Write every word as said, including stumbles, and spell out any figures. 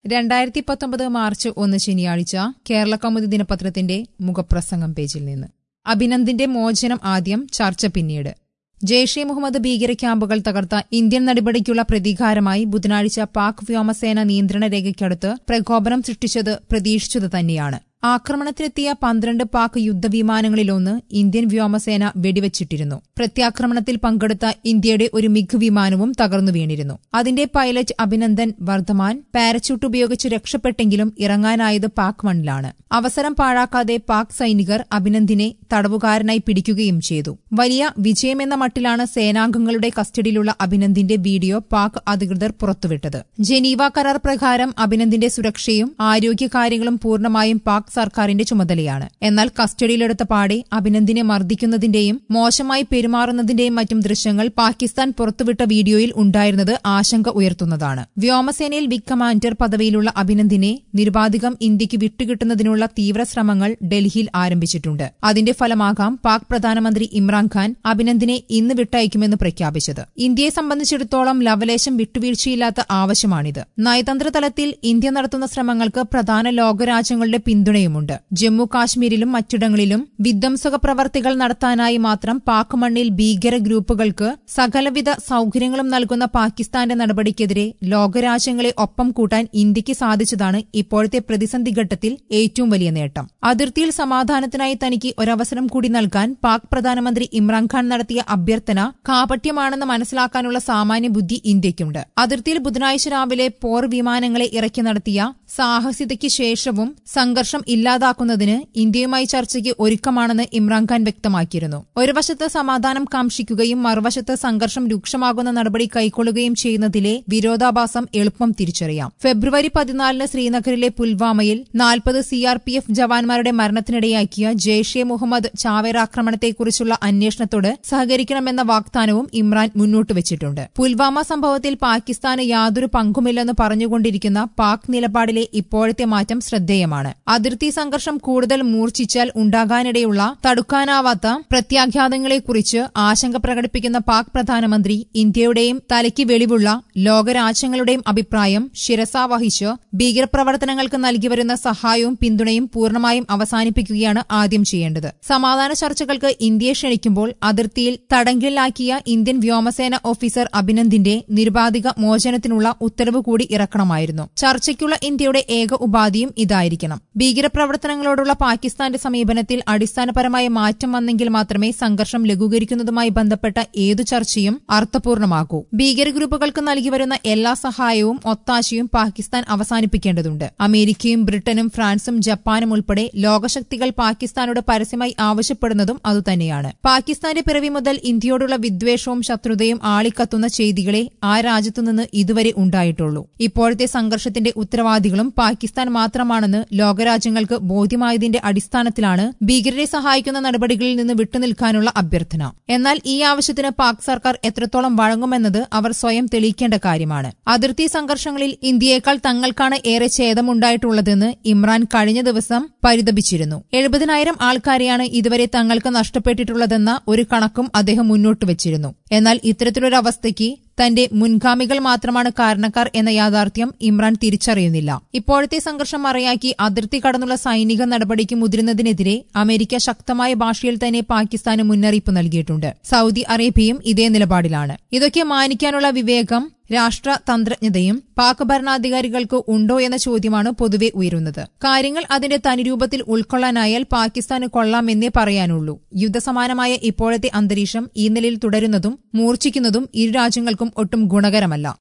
രണ്ടായിരത്തി പത്തൊമ്പത് മാർച്ച് ഒന്ന് ശനിയാഴ്ച കേരള കൗമുദി ദിനപത്രത്തിന്റെ മുഖപ്രസംഗം പേജിൽ നിന്ന്. അഭിനന്ദിന്റെ മോചനം ആദ്യം, ചർച്ച പിന്നീട്. ജെയ്ഷെ മുഹമ്മദ് ഭീകര ക്യാമ്പുകൾ തകർത്ത ഇന്ത്യൻ നടപടിക്കുള്ള പ്രതികാരമായി ബുധനാഴ്ച പാക് വ്യോമസേന നിയന്ത്രണ രേഖയ്ക്കടുത്ത് പ്രകോപനം സൃഷ്ടിച്ചത് പ്രതീക്ഷിച്ചത് തന്നെയാണ്. ആക്രമണത്തിനെത്തിയ പന്ത്രണ്ട് പാക് യുദ്ധവിമാനങ്ങളിലൊന്ന് ഇന്ത്യൻ വ്യോമസേന വെടിവച്ചിട്ടിരുന്നു. പ്രത്യാക്രമണത്തിൽ പങ്കെടുത്ത ഇന്ത്യയുടെ ഒരു മിഗ് വിമാനവും തകർന്നു വീണിരുന്നു. അതിന്റെ പൈലറ്റ് അഭിനന്ദൻ വർദ്ധമാൻ പാരച്യൂട്ട് ഉപയോഗിച്ച് രക്ഷപ്പെട്ടെങ്കിലും ഇറങ്ങാനായത് പാക് മണ്ണിലാണ്. അവസരം പാഴാക്കാതെ പാക് സൈനികർ അഭിനന്ദിനെ തടവുകാരനായി പിടിക്കുകയും ചെയ്തു. വലിയ വിജയമെന്ന മട്ടിലാണ് സേനാംഗങ്ങളുടെ കസ്റ്റഡിയിലുള്ള അഭിനന്ദിന്റെ വീഡിയോ പാക് അധികൃതർ പുറത്തുവിട്ടത്. ജനീവ കരാർ പ്രകാരം അഭിനന്ദിന്റെ സുരക്ഷയും ആരോഗ്യകാര്യങ്ങളും പൂർണ്ണമായും പാക് സർക്കാരിന്റെ ചുമതലയാണ്. എന്നാൽ കസ്റ്റഡിയിലെടുത്ത പാടെ അഭിനന്ദിനെ മർദ്ദിക്കുന്നതിന്റെയും മോശമായി പെരുമാറുന്നതിന്റെയും മറ്റും ദൃശ്യങ്ങൾ പാകിസ്ഥാൻ പുറത്തുവിട്ട വീഡിയോയിൽ ഉണ്ടായിരുന്നത് ആശങ്ക ഉയർത്തുന്നതാണ്. വ്യോമസേനയിൽ വിംഗ് കമാൻഡർ പദവിയിലുള്ള അഭിനന്ദിനെ നിരുപാധികം ഇന്ത്യക്ക് വിട്ടുകിട്ടുന്നതിനുള്ള തീവ്ര ശ്രമങ്ങൾ ഡൽഹിയിൽ ആരംഭിച്ചിട്ടുണ്ട്. അതിന്റെ ഫലമാകാം പാക് പ്രധാനമന്ത്രി ഇമ്രാൻഖാൻ അഭിനന്ദിനെ ഇന്ന് വിട്ടയക്കുമെന്ന് പ്രഖ്യാപിച്ചത്. ഇന്ത്യയെ സംബന്ധിച്ചിടത്തോളം ലവലേശം വിട്ടുവീഴ്ചയില്ലാത്ത ആവശ്യമാണിത്. നയതന്ത്ര തലത്തിൽ ഇന്ത്യ നടത്തുന്ന ശ്രമങ്ങൾക്ക് പ്രധാന ലോകരാജ്യങ്ങളുടെ പിന്തുണയുമുണ്ട്. ജമ്മു കാശ്മീരിലും മറ്റിടങ്ങളിലും വിധ്വംസക പ്രവർത്തികൾ നടത്താനായി മാത്രം പാക് മണ്ണിൽ ഭീകര ഗ്രൂപ്പുകൾക്ക് സകലവിധ സൌകര്യങ്ങളും നൽകുന്ന പാകിസ്ഥാന്റെ നടപടിക്കെതിരെ ലോകരാജ്യങ്ങളെ ഒപ്പം കൂട്ടാൻ ഇന്ത്യക്ക് സാധിച്ചതാണ് ഇപ്പോഴത്തെ പ്രതിസന്ധി ഘട്ടത്തിൽ ഏറ്റവും വലിയ നേട്ടം. അതിർത്തിയിൽ സമാധാനത്തിനായി തനിക്ക് ഒരവസരം കൂടി നൽകാൻ പാക് പ്രധാനമന്ത്രി ഇമ്രാൻഖാൻ നടത്തിയ അഭ്യർത്ഥന കാപട്യമാണെന്ന് മനസ്സിലാക്കാനുള്ള സാമാന്യ ബുദ്ധി ഇന്ത്യയ്ക്കുണ്ട്. അതിർത്തിയിൽ ബുധനാഴ്ച രാവിലെ പോർ വിമാനങ്ങളെ ഇറക്കി നടത്തിയ സാഹസികതയ്ക്ക് ശേഷവും സംഘർഷം ഇല്ലാതാക്കുന്നതിന് ഇന്ത്യയുമായി ചർച്ചയ്ക്ക് ഒരുക്കമാണെന്ന് ഇമ്രാൻഖാൻ വ്യക്തമാക്കിയിരുന്നു. ഒരു വശത്ത് സമാധാനം കാംക്ഷിക്കുകയും മറുവശത്ത് സംഘർഷം രൂക്ഷമാകുന്ന നടപടി കൈക്കൊള്ളുകയും ചെയ്യുന്നതിലെ വിരോധാഭാസം എളുപ്പം തിരിച്ചറിയാം. ഫെബ്രുവരി പതിനാലിന് ശ്രീനഗറിലെ പുൽവാമയിൽ നാൽപ്പത് സിആർപിഎഫ് ജവാന്മാരുടെ മരണത്തിനിടയാക്കിയ ജെയ്ഷെ മുഹമ്മദ് ചാവേർ ആക്രമണത്തെക്കുറിച്ചുള്ള അന്വേഷണത്തോട് സഹകരിക്കണമെന്ന വാഗ്ദാനവും ഇമ്രാൻ മുന്നോട്ട് വച്ചിട്ടുണ്ട്. പുൽവാമ സംഭവത്തിൽ പാകിസ്ഥാന് യാതൊരു പങ്കുമില്ലെന്ന് പറഞ്ഞുകൊണ്ടിരിക്കുന്ന പാക് നിലപാടിലെ ഇപ്പോഴത്തെ മാറ്റം ശ്രദ്ധേയമാണ്. അതിർത്തി സംഘർഷം കൂടുതൽ മൂർച്ഛിച്ചാൽ ഉണ്ടാകാനിടയുള്ള തടുക്കാനാവാത്ത പ്രത്യാഘാതങ്ങളെക്കുറിച്ച് ആശങ്ക പ്രകടിപ്പിക്കുന്ന പാക് പ്രധാനമന്ത്രി ഇന്ത്യയുടെയും തലയ്ക്ക് വെളിവുള്ള ലോകരാജ്യങ്ങളുടെയും അഭിപ്രായം ശിരസാ വഹിച്ച് ഭീകരപ്രവർത്തനങ്ങൾക്ക് നൽകിവരുന്ന സഹായവും പിന്തുണയും പൂർണ്ണമായും അവസാനിപ്പിക്കുകയാണ് ആദ്യം ചെയ്യേണ്ടത്. സമാധാന ചർച്ചകൾക്ക് ഇന്ത്യയെ ക്ഷണിക്കുമ്പോൾ അതിർത്തിയിൽ തടങ്കലിലാക്കിയ ഇന്ത്യൻ വ്യോമസേന ഓഫീസർ അഭിനന്ദിന്റെ നിരുപാധിക മോചനത്തിനുള്ള ഉത്തരവ് കൂടി ഇറക്കണമായിരുന്നു. ചർച്ചയ്ക്കുള്ള ഇന്ത്യയുടെ ഏക ഉപാധിയും ഇതായിരിക്കണം. ഭീകരപ്രവർത്തനങ്ങളോടുള്ള പാകിസ്ഥാന്റെ സമീപനത്തിൽ അടിസ്ഥാനപരമായ മാറ്റം വന്നെങ്കിൽ മാത്രമേ സംഘർഷം ലഘൂകരിക്കുന്നതുമായി ബന്ധപ്പെട്ട ഏതു ചർച്ചയും അർത്ഥപൂർണമാകൂ. ഭീകര ഗ്രൂപ്പുകൾക്ക് നൽകിവരുന്ന എല്ലാ സഹായവും ഒത്താശയും പാകിസ്ഥാൻ അവസാനിപ്പിക്കേണ്ടതുണ്ട്. അമേരിക്കയും ബ്രിട്ടനും ഫ്രാൻസും ജപ്പാനും ഉൾപ്പെടെ ലോകശക്തികൾ പാകിസ്ഥാനോട് പരസ്യമായി ആവശ്യപ്പെടുന്നതും അതുതന്നെയാണ്. പാകിസ്ഥാന്റെ പിറവി മുതൽ ഇന്ത്യയോടുള്ള വിദ്വേഷവും ശത്രുതയും ആളിക്കത്തുന്ന ചെയ്തികളെ ആ രാജ്യത്തുനിന്ന് ഇതുവരെ ഉണ്ടായിട്ടുള്ളൂ. ഇപ്പോഴത്തെ സംഘർഷത്തിന്റെ ഉത്തരവാദികളും പാകിസ്ഥാൻ മാത്രമാണെന്ന് ലോകരാജ്യങ്ങൾക്ക് ബോധ്യമായതിന്റെ അടിസ്ഥാനത്തിലാണ് ഭീകരരെ സഹായിക്കുന്ന നടപടികളിൽ നിന്ന് വിട്ടുനിൽക്കാനുള്ള അഭ്യർത്ഥന. എന്നാൽ ഈ ആവശ്യത്തിന് പാക് സർക്കാർ എത്രത്തോളം വഴങ്ങുമെന്നത് അവർ സ്വയം തെളിയിക്കേണ്ട കാര്യമാണ്. അതിർത്തി സംഘർഷങ്ങളിൽ ഇന്ത്യയേക്കാൾ തങ്ങൾക്കാണ് ഏറെ ഛേദമുണ്ടായിട്ടുള്ളതെന്ന് ഇമ്രാൻ കഴിഞ്ഞ ദിവസം പരിതപിച്ചിരുന്നു. എഴുപതിനായിരം ആൾക്കാരെയാണ് ഇതുവരെ തങ്ങൾക്ക് നഷ്ടപ്പെട്ടിട്ടുള്ളതെന്ന ഒരു കണക്കും അദ്ദേഹം മുന്നോട്ട് വച്ചിരുന്നു. എന്നാൽ ഇത്തരത്തിലൊരവസ്ഥയ്ക്ക് തന്റെ മുൻഗാമികൾ മാത്രമാണ് കാരണക്കാർ എന്ന യാഥാർത്ഥ്യം ഇമ്രാൻ തിരിച്ചറിയുന്നില്ല. ഇപ്പോഴത്തെ സംഘർഷം മറയാക്കി അതിർത്തി കടന്നുള്ള സൈനിക നടപടിക്ക് മുതിരുന്നതിനെതിരെ അമേരിക്ക ശക്തമായ ഭാഷയിൽ തന്നെ പാകിസ്ഥാന് മുന്നറിയിപ്പ് നൽകിയിട്ടുണ്ട്. സൌദി അറേബ്യയും ഇതേ നിലപാടിലാണ്. ഇതൊക്കെ മാനിക്കാനുള്ള വിവേകം രാഷ്ട്രതന്ത്രജ്ഞതയും പാക് ഭരണാധികാരികൾക്ക് ഉണ്ടോ എന്ന ചോദ്യമാണ് പൊതുവെ ഉയരുന്നത്. കാര്യങ്ങൾ അതിന്റെ തനിരൂപത്തിൽ ഉൾക്കൊള്ളാനായാൽ പാകിസ്ഥാന് കൊള്ളാമെന്നേ പറയാനുള്ളൂ. യുദ്ധസമാനമായ ഇപ്പോഴത്തെ അന്തരീക്ഷം ഈ നിലയിൽ തുടരുന്നതും മൂർച്ഛിക്കുന്നതും ഇരു രാജ്യങ്ങൾക്കും ഒട്ടും ഗുണകരമല്ല.